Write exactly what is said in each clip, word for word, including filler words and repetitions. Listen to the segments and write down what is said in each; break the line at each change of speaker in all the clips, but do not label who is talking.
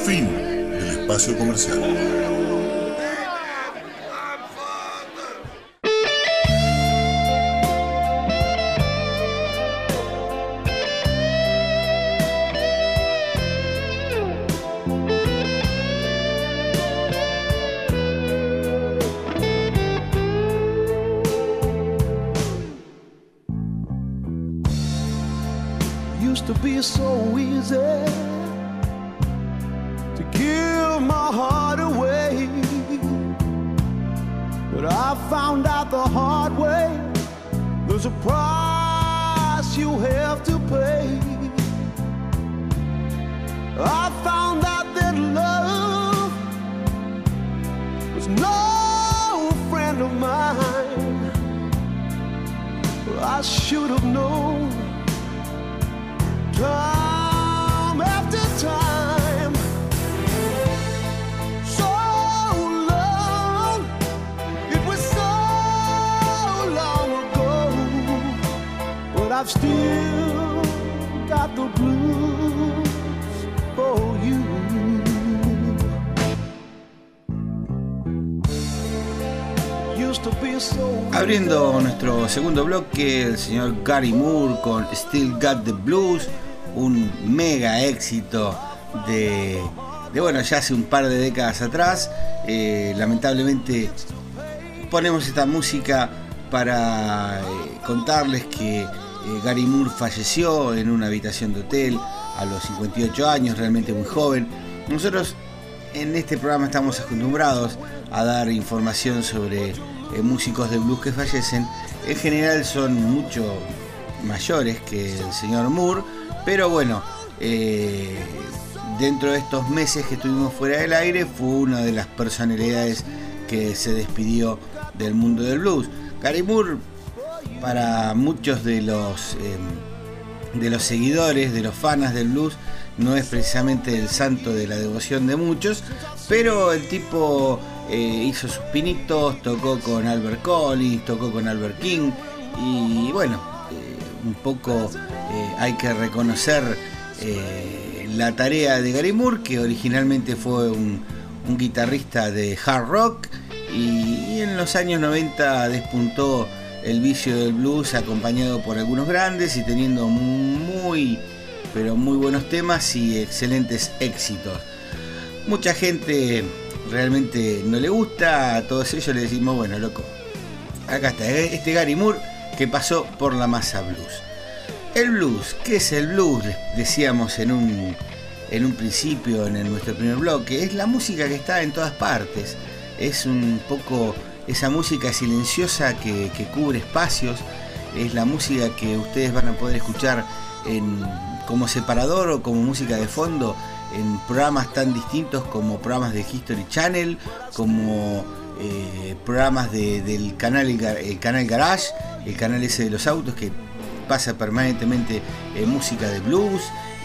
Fin del espacio comercial.
To be so easy to give my heart away, but I found out the hard way there's a price you have to pay. I found out that love was no friend of mine. I should have known time after time, so long, it was so long ago, but I've still got the blues for you. Used to be so.
Abriendo nuestro segundo bloque, el señor Gary Moore con Still Got the Blues, un mega éxito de, de bueno, ya hace un par de décadas atrás. Eh, lamentablemente ponemos esta música para eh, contarles que eh, Gary Moore falleció en una habitación de hotel a los cincuenta y ocho años, realmente muy joven. Nosotros en este programa estamos acostumbrados a dar información sobre eh, músicos de blues que fallecen. En general son mucho mayores que el señor Moore, pero bueno, eh, dentro de estos meses que estuvimos fuera del aire fue una de las personalidades que se despidió del mundo del blues. Gary Moore, para muchos de los eh, de los seguidores, de los fans del blues, no es precisamente el santo de la devoción de muchos, pero el tipo eh, hizo sus pinitos, tocó con Albert Collins, tocó con Albert King, y bueno, eh, un poco eh, hay que reconocer eh, la tarea de Gary Moore, que originalmente fue un, un guitarrista de hard rock, y, y en los años noventa despuntó el vicio del blues, acompañado por algunos grandes y teniendo muy, pero muy buenos temas y excelentes éxitos. Mucha gente realmente no le gusta, a todos ellos le decimos, bueno, loco, acá está este Gary Moore que pasó por la masa blues. El blues, ¿qué es el blues? Decíamos en un, en un principio, en nuestro primer bloque, es la música que está en todas partes, es un poco esa música silenciosa que, que cubre espacios, es la música que ustedes van a poder escuchar en, como separador o como música de fondo en programas tan distintos como programas de History Channel, como eh, programas de, del canal, el canal Garage, el canal ese de los autos que pasa permanentemente eh, música de blues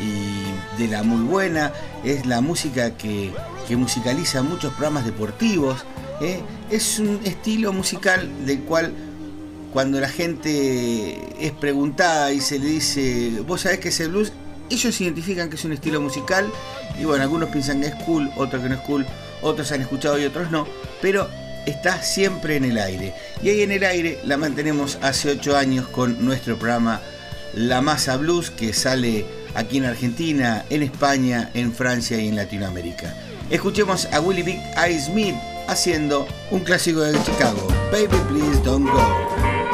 y de la muy buena. Es la música que, que musicaliza muchos programas deportivos. ¿eh? Es un estilo musical del cual cuando la gente es preguntada y se le dice, ¿vos sabés qué es el blues? Ellos identifican que es un estilo musical y bueno, algunos piensan que es cool, otros que no es cool, otros han escuchado y otros no, pero está siempre en el aire. Y ahí en el aire la mantenemos hace ocho años con nuestro programa La Masa Blues, que sale aquí en Argentina, en España, en Francia y en Latinoamérica. Escuchemos a Willie Big Eye Smith haciendo un clásico de Chicago, Baby Please Don't Go.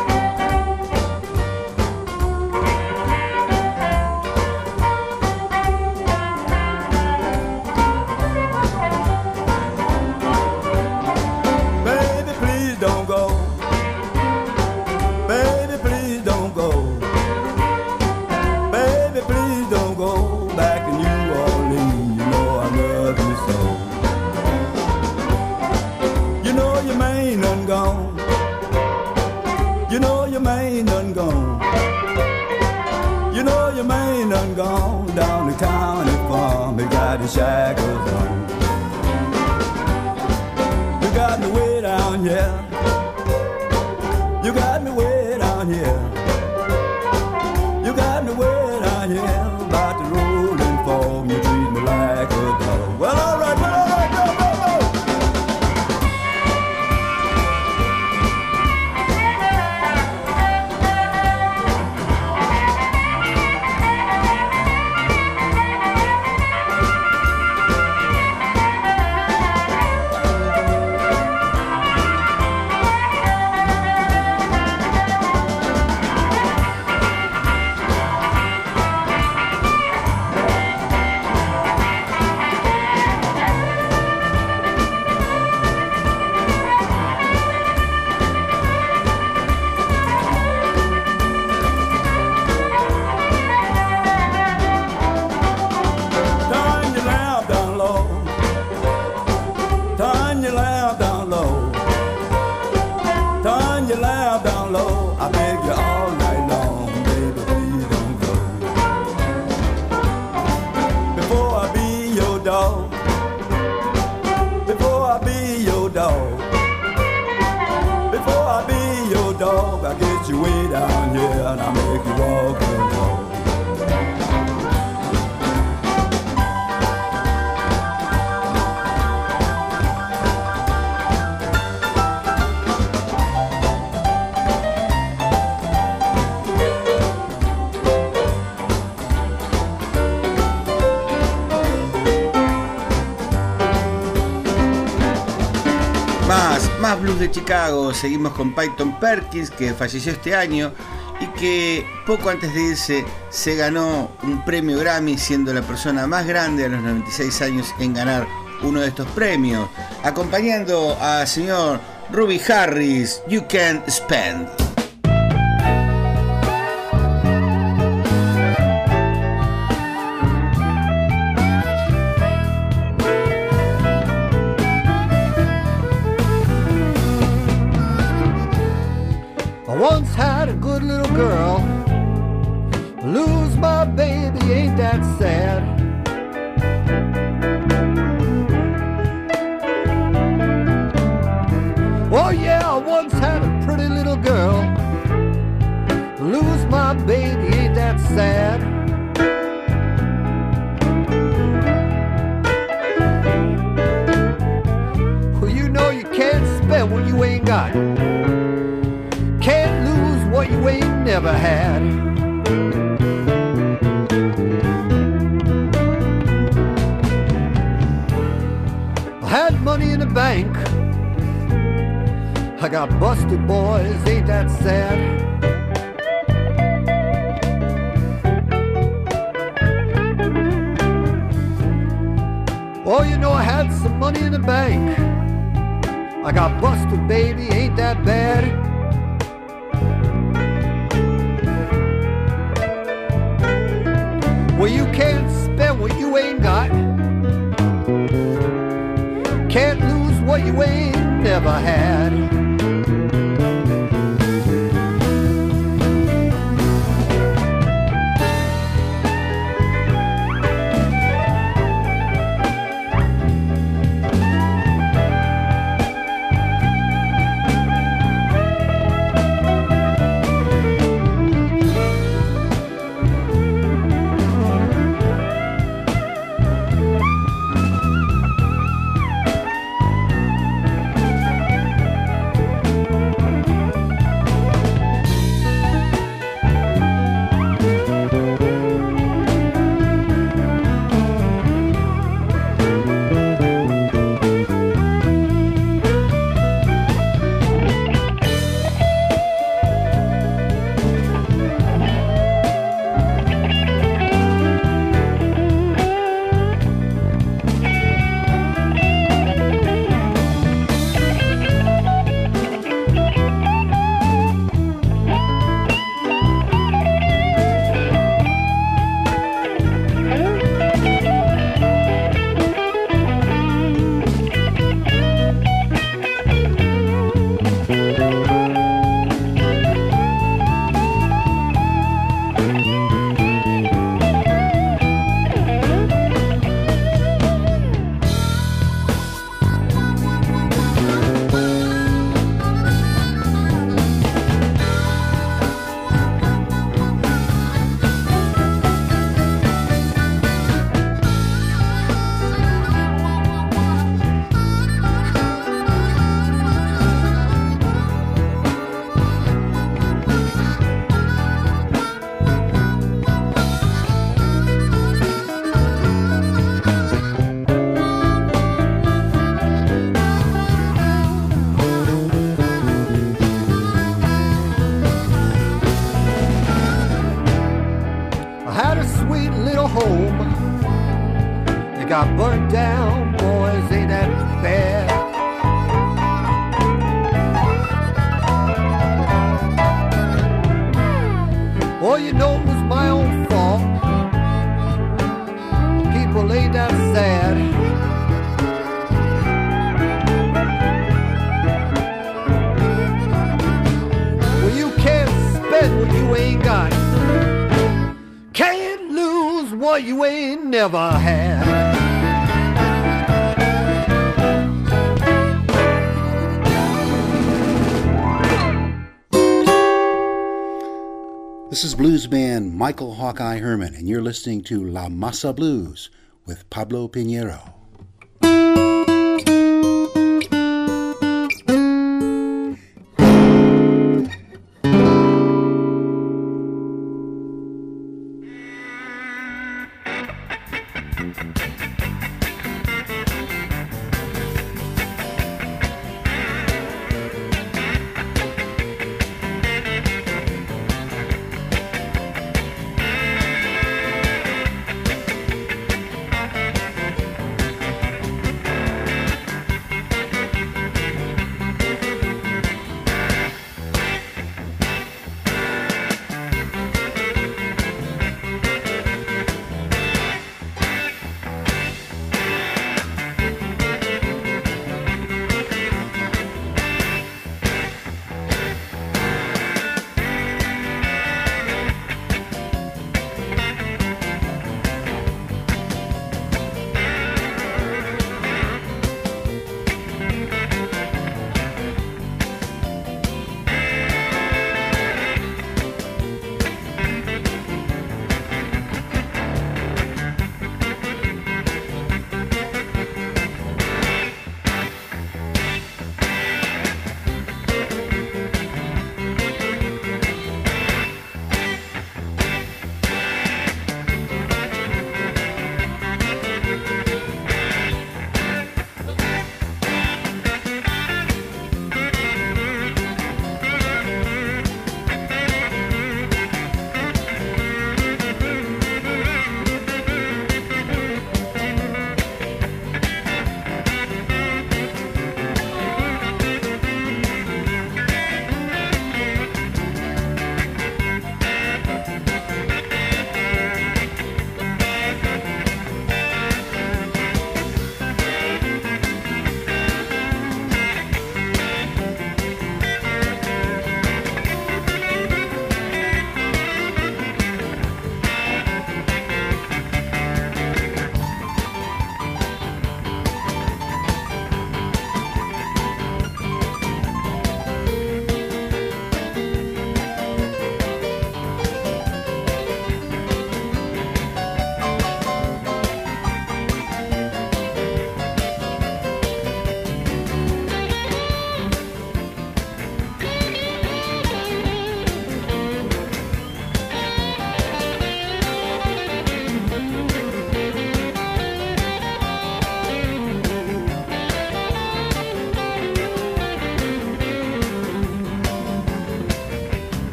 Shackles on. You got me way down here. You got me way down here. You got me way down here. About to roll and fall. You treat me like a dog. Well,
más blues de Chicago. Seguimos con Peyton Perkins, que falleció este año y que poco antes de irse se ganó un premio Grammy, siendo la persona más grande a los noventa y seis años en ganar uno de estos premios, acompañando al señor Ruby Harris, You Can Spend.
Once had a good little girl, lose my baby, ain't that sad? Oh yeah, I once had a pretty little girl, lose my baby, ain't that sad? Well, you know you can't spend what you ain't got. Can't lose what you ain't never had. I had money in the bank, I got busted, boys, ain't that sad? Oh, you know I had some money in the bank, I got busted, baby, ain't that bad? Well, you can't spend what you ain't got. Can't lose what you ain't never had. Got burnt down, boys, ain't that fair? Oh, you know it was my own fault. People ain't that sad. Well, you can't spend what you ain't got. Can't lose what you ain't never had.
This is bluesman Michael Hawkeye Herman, and you're listening to La Masa Blues with Pablo Pinheiro.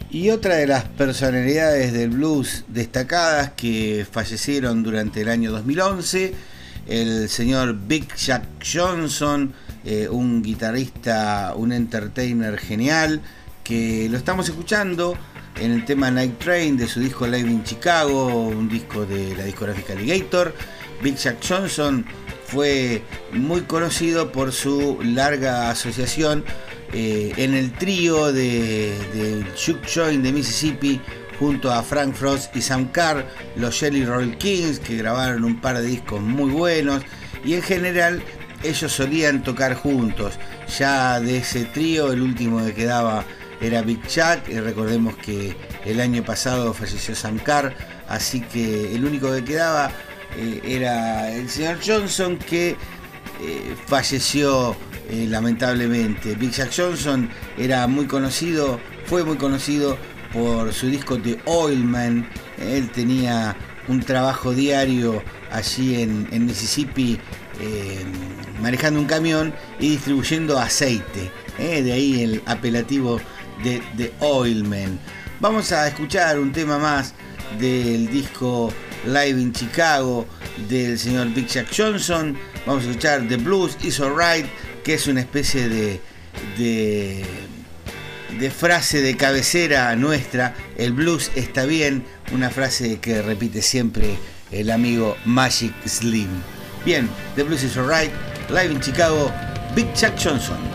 Y otra de las personalidades del blues destacadas que fallecieron durante el año dos mil once, el señor Big Jack Johnson, eh, un guitarrista, un entertainer genial, que lo estamos escuchando en el tema Night Train de su disco Live in Chicago, un disco de la discográfica Alligator. Big Jack Johnson fue muy conocido por su larga asociación eh, en el trío de, de Chuck Joint de Mississippi, junto a Frank Frost y Sam Carr, los Jelly Roll Kings, que grabaron un par de discos muy buenos, y en general ellos solían tocar juntos. Ya de ese trío, el último que quedaba era Big Jack, y recordemos que el año pasado falleció Sam Carr, así que el único que quedaba eh, era el señor Johnson, que eh, falleció eh, lamentablemente. Big Jack Johnson era muy conocido, fue muy conocido por su disco The Oilman. Él tenía un trabajo diario allí en, en Mississippi, eh, manejando un camión y distribuyendo aceite, eh, de ahí el apelativo de The Oilman. Vamos a escuchar un tema más del disco Live in Chicago del señor Big Jack Johnson. Vamos a escuchar The Blues Is Alright, que es una especie de, de de frase de cabecera nuestra. El blues está bien, una frase que repite siempre el amigo Magic Slim. Bien, The Blues Is Alright, Live in Chicago, Big Jack Johnson.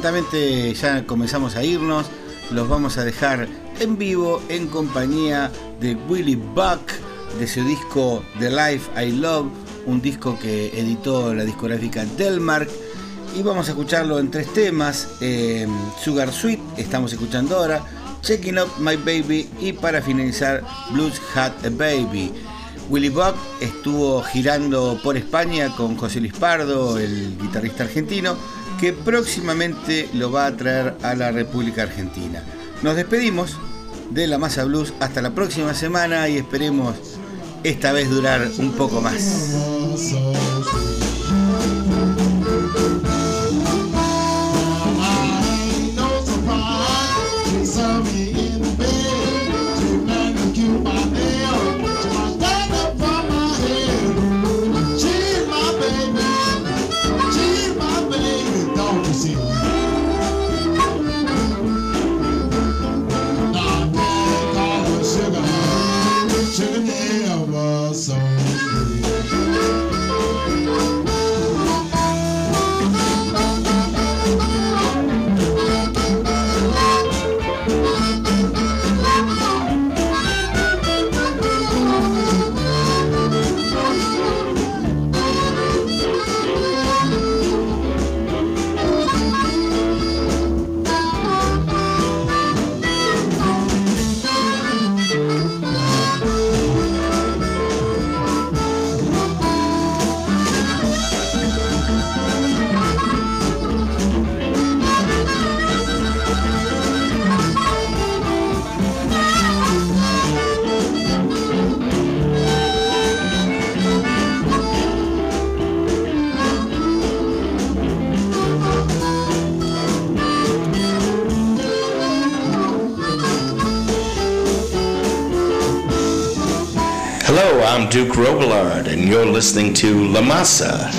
lentamente ya comenzamos a irnos. Los vamos a dejar en vivo en compañía de Willie Buck, de su disco The Life I Love, un disco que editó la discográfica Delmark. Y vamos a escucharlo en tres temas: eh, Sugar Sweet, estamos escuchando ahora, Checking Up My Baby, y para finalizar Blues Had a Baby. Willie Buck estuvo girando por España con José Luis Pardo, el guitarrista argentino, que próximamente lo va a traer a la República Argentina. Nos despedimos de La Masa Blues hasta la próxima semana y esperemos esta vez durar un poco más.
Hello, I'm Duke Robillard, and you're listening to La Masa.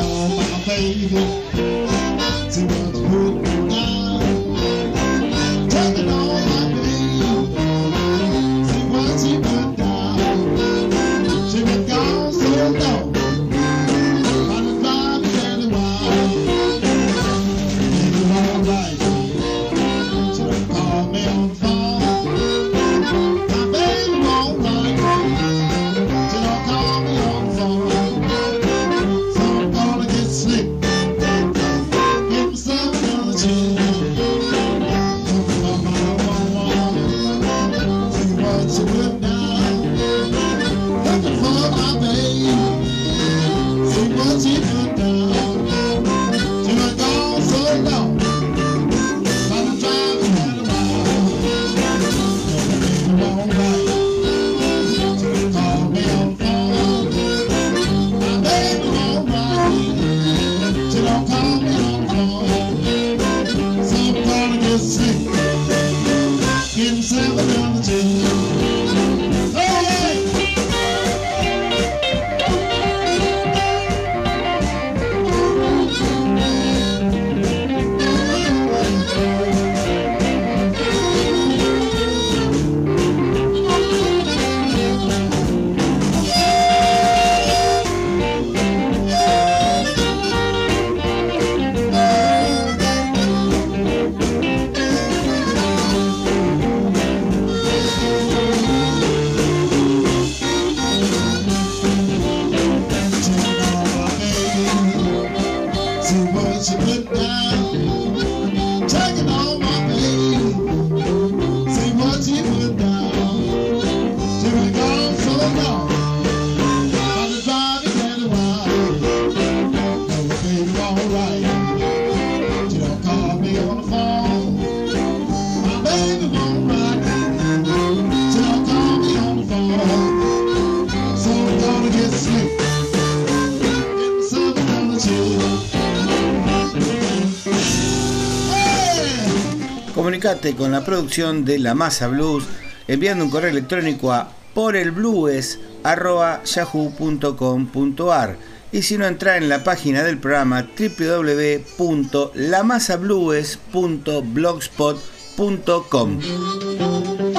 Comunicate con la producción de La Masa Blues enviando un correo electrónico a porelblues arroba yahoo punto com punto ar, y si no, entra en la página del programa w w w punto la masa blues punto blogspot punto com.